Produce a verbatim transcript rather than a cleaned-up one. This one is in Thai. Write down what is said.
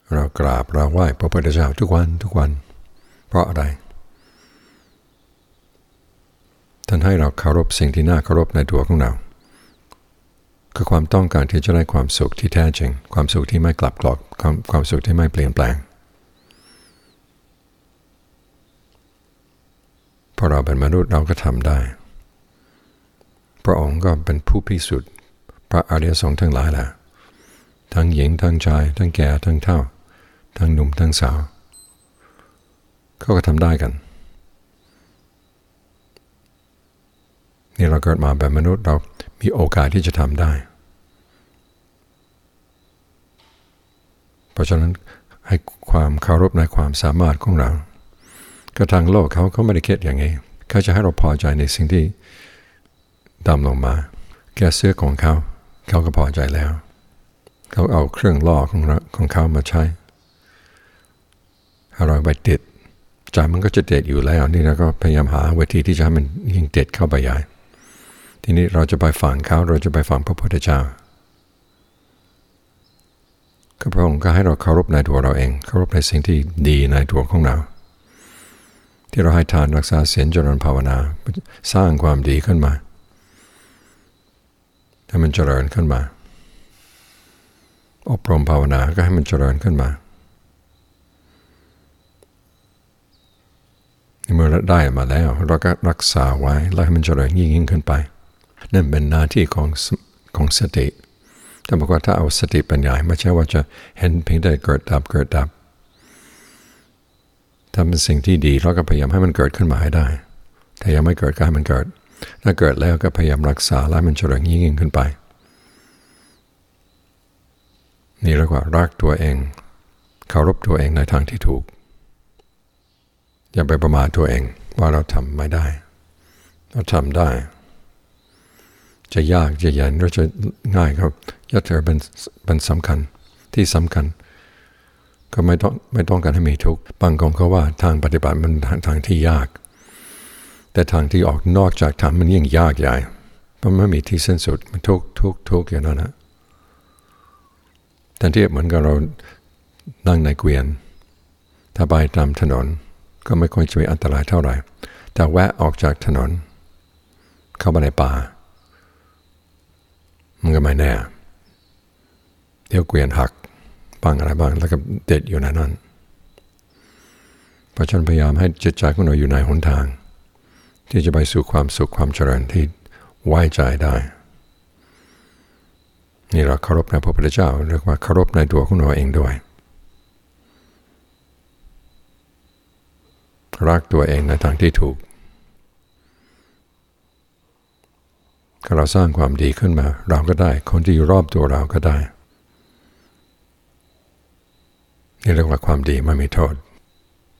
เรากราบเราไหว้พระพุทธเจ้าทุกวันทุกวันเพราะอะไรท่านให้เราเคารพสิ่งที่น่าเคารพในตัวของเราคือความต้องการที่จะได้ความสุขที่แท้จริงความสุขที่ไม่กลับกรอกความความสุขที่ไม่เปลี่ยนแปลงพอเราเป็นมนุษย์เราก็ทำได้พระองค์ก็เป็นผู้พิสูจน์พระอริยสงฆ์ทั้งหลายแหละทั้งหญิงทั้งชายทั้งแก่ทั้งเฒ่าทั้งหนุ่มทั้งสาวเขาก็ทำได้กันนี่เราเกิดมาแบบมนุษย์เรามีโอกาสที่จะทำได้เพราะฉะนั้นให้ความเคารพในความสามารถของเราก็ทางโลกเขาเขาไม่ได้คิดอย่างนี้เขาจะให้เราพอใจในสิ่งที่ดำลงมาแค่เสื้อของเขาเขาก็พอใจแล้วเขาเอาเครื่องล่อของของเขามาใช้ให้เราไปติดใจมันก็จะติดอยู่แล้วนี่เราก็พยายามหาวิธีที่จะให้มันยิ่งติดเข้าไปใหญ่ทีนี้เราจะไปฝังเขาเราจะไปฝังพระพุทธเจ้าก็พระองค์ก็ให้เราเคารพในตัวเราเองเคารพในสิ่งที่ดีในตัวของเราที่เราให้ทานรักษาศีลเจริญภาวนาสร้างความดีขึ้นมาให้มันเจริญขึ้นมาอบรมภาวนาก็ให้มันเจริญขึ้นมาเมื่อได้มาแล้วเราก็รักษาไว้แล้วให้มันเจริญยิ่งยิ่งขึ้นไปนั่นเป็นหน้าที่ของของสติแต่บอกว่าถ้าเอาสติปัญญาไม่ใช่ว่าจะเห็นเพียงแต่เกิดดับเกิดดับทำเป็นสิ่งที่ดีเราก็พยายามให้มันเกิดขึ้นมาให้ได้ถ้ายังไม่เกิดก็ให้มันเกิดถ้าเกิดแล้วก็พยายามรักษาแล้วมันเจริญยิ่งยิ่งขึ้นไปนี่เรียกว่ารักตัวเองเคารพตัวเองในทางที่ถูกอย่าไปประมาทตัวเองว่าเราทำไม่ได้เราทำได้จะยากจะเย็นหรือจะง่ายครับยัตเธอเป็นเป็นสำคัญที่สำคัญก็ไม่ต้องไม่ต้องการให้มีทุกข์บางคนเขาว่าทางปฏิบัติมันทางทางที่ยากแต่ทางที่ออกนอกจากทางมันยิ่งยากใหญ่เพราะไม่มีที่สิ้นสุดมันทุกข์ทุกข์ทุกข์อย่างนั้นนะแต่ที่เหมือนกับเรานั่งในเกวียนถ้าไปตามถนนก็ไม่ค่อยจะมีอันตรายเท่าไหร่แต่แวะออกจากถนนเข้าไปในป่ามันก็ไม่แน่เดี๋ยวเกวียนหักบ้างอะไรบ้างแล้วก็ติดอยู่ในนั้นเพราะฉะนั้นพยายามให้จิตใจของเราอยู่ในหนทางที่จะไปสู่ความสุขความเจริญที่ไว้ใจได้นี่เราเคารพในพระพุทธเจ้าเรียกว่าเคารพในตัวของเราเองด้วยรักตัวเองในทางที่ถูกถ้าเราสร้างความดีขึ้นมาเราก็ได้คนที่อยู่รอบตัวเราก็ได้นี่เรียกว่าความดีไม่มีโทษ